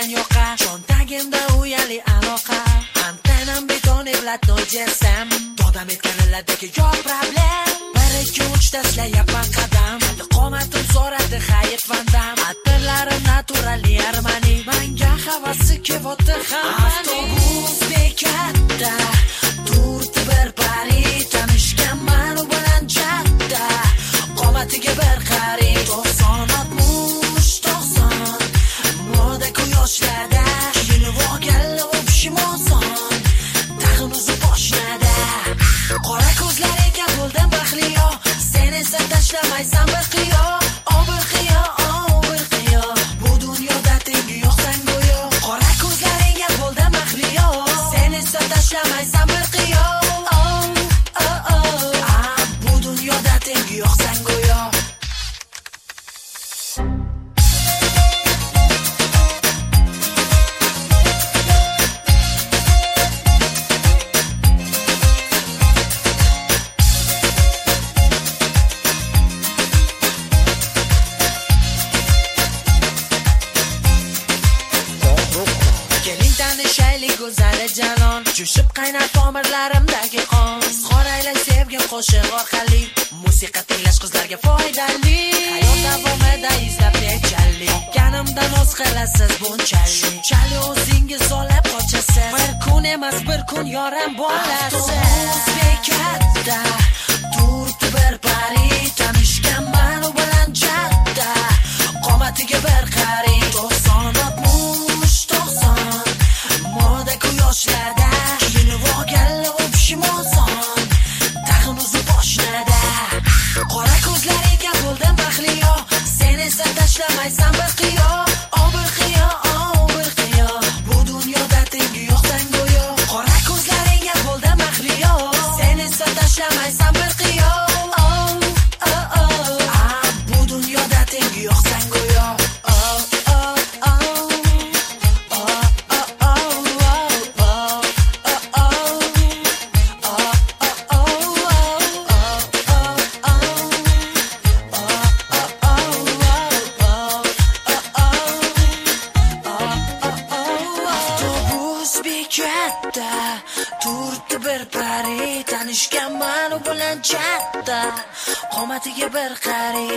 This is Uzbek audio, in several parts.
bilan yoqa, cho'ntagimda uyali aloqa. Antenam beton evlat nojersam, dodam etganlardagi yo'q problem. 1 2 3 tashlayapman qadam, qomatim so'radi hayat vandam. Atirlarim naturali armani, menga havasi kevotdi hamma. Avtobus bekatda turdi bir pari, tanishganman u bilan jadda. Qomatiga bir qari, 90 moda quyoshlarda, kiyinib olganlar o'pishim oson, tag'in uzib boshladi. Qora ko'zlaringga bo'ldim baxtliyo, sen esa tashlamaysan bir qiyo. Bir qiyo, bir qiyo, bu dunyoda tengi yo'q san go'yo. Qora ko'zlaringga bo'ldim baxtliyo, sen esa tashlamaysan bir qiyo. Bu dunyoda tengi yo'q san go'yo. Go'zali janon, jo'shib qaynar tomirlarimdagi qon. Qoraylar sevgi qo'shiq orqali, musiqa tinglash qizlarga foydali. Hayot davomida izlab nechalik, kanimdan o'z qilasiz bunchalik. Shunchalik o'zingiz olib qochasiz, bir kun emas bir kun yoram bo'lasiz. Avtobus bekatda turdi bir pari, tanishganman u bilan jadda. Qomatiga bir qari, 90 moda quyoshlarda, kiyinib olganlar o'pishim oson, tag'in uzib boshladi. Qora ko'zlaringga bo'ldim baxtliyo, sen esa tashlamaysan bir qiyo. Bir qiyo, bir qiyo, bu dunyoda tengi yo'q san go'yo. Qora ko'zlaringga bo'ldim baxtliyo, sen esa tashlamaysan bir qiyo. Bu dunyoda tengi yo'q san go'yo. Turdi bir pari, tanishganman u bilan jadda. Qomatiga bir qari,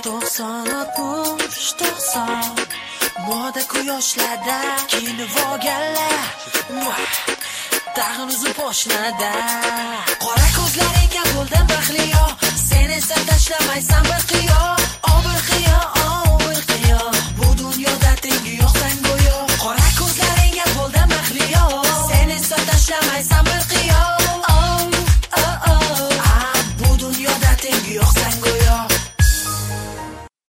90 moda quyoshlarda, kiyinib olganlar tag'in uzib boshladi. Qora ko'zlaringga bo'ldim baxtliyo, sen esa tashlamaysan bir qiyo. Bir qiyo,